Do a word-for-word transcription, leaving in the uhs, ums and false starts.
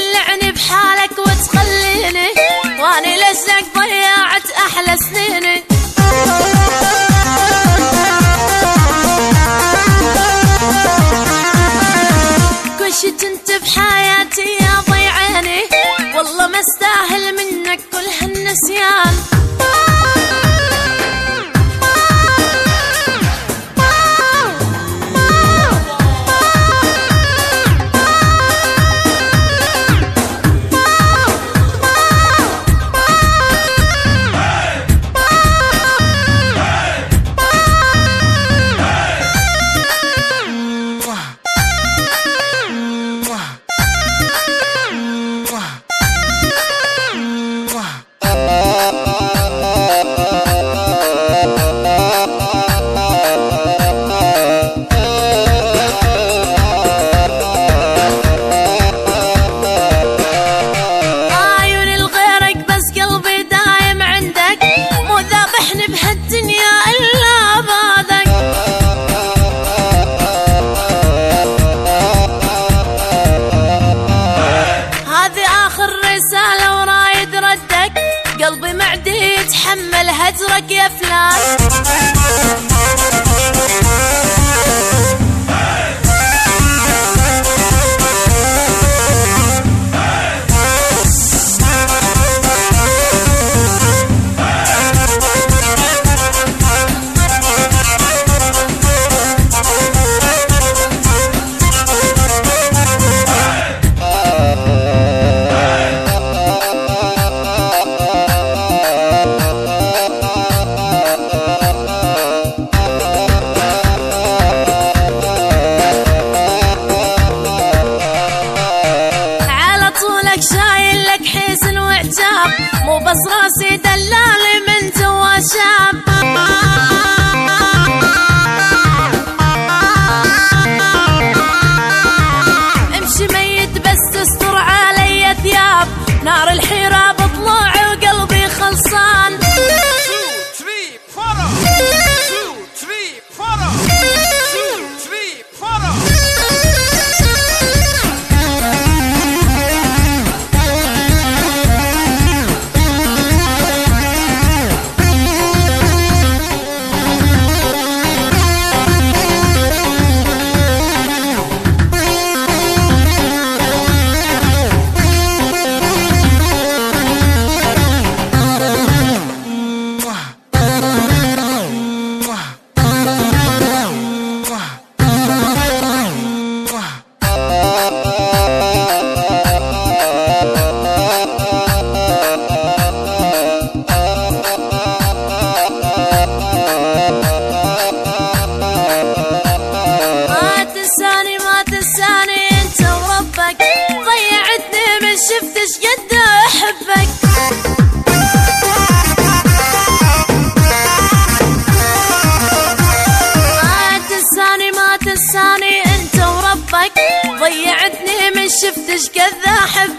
تدلعني بحالك وتخليني واني لجلك ضيعت احلى سنيني. كل شي انت بحياتي يا ضي عيني، والله ما استاهل منك كل هالنسيان. قلبي معدي يتحمل هجرك يا فلان. شايل لك حزن وعتاب، مو بس راسي دلالي من جوا شاب. امشي ميت بس تستر علي ثياب، نار الحيرة بطلوعي وقلبي خلصان. شفتش قد احبك، ما تنساني ما تنساني انت وربك، ضيعتني من شفتش قد احبك.